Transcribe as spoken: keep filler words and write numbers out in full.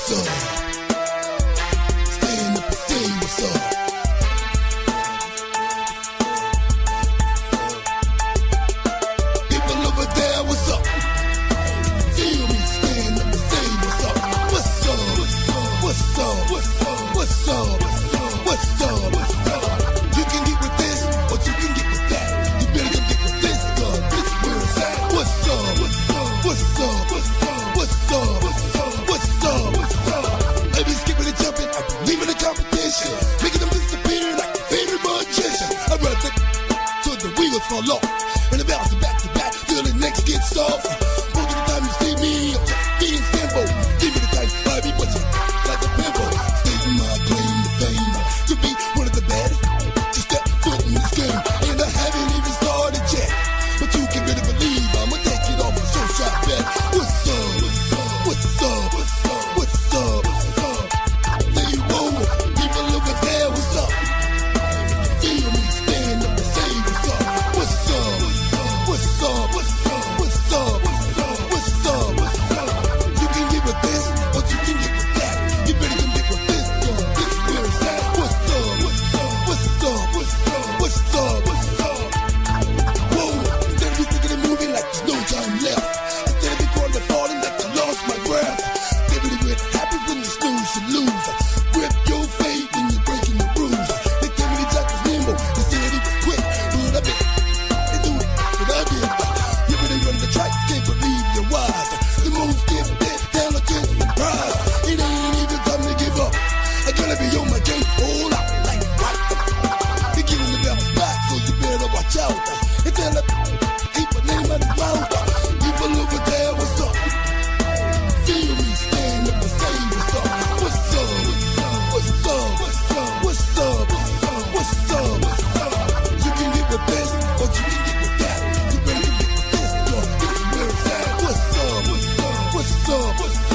what's up? Stand up and say what's up. People over there, what's up? Feel me, stand up and say what's up. What's up? What's up? What's up? What's up? What's up? What's up? You can get with this, or you can get with that. You better come get with this, cause this is where it's at. What's up? What's up? What's up? What's up? What's up? What's up? What's up? What's up? Ladies skipping and jumping, I'm leaving the competition, making them disappear like a favorite magician. I'd rather till the wheels fall off, and the bounce back to back till the next gets soft. Most of the time you see me, I'm just being simple. Give me the time, I be pushing like a pimple. Stating my claim to fame, to be one of the baddest. Just step foot in this game, and I haven't even started yet. But you can really believe I'ma take it off a show shot bet. What's up? What's up? What's up? What's up? What's up? Say you won't. People over there, what's up? Feel me, stand up and say what's up. What's up? What's up? What's up? What's up? What's up? What's up? You can get with this, or you can get with that. You better come get with this, cause this is where it's at. What's up? What's up? What's up? What's up? What's up? What's up? Whoa, instead of me sticking and moving like there's no time left. Instead of me crawling and falling like I lost my breath. Typically what happens when you snooze, you lose. Grip your fate when you're breaking the rules. They tell me the jack was nimble, they said he was quick. But I bet they do it, but I did. You really run the track, can't believe you're wise. The moves give that intelligence and pride. It ain't even time to give up. I gotta be on my game, all out like right. They're giving the bounce back, so you better watch out. And tell them, keep my name out the mouth. People over there, what's up? Feel me, stand up and say what's up. What's up? What's up? What's up? What's up? What's up? What's up? You can get with this, or you can get with that. You better get with this, cause this is where it's at. What's up? What's up? What's up? What's up?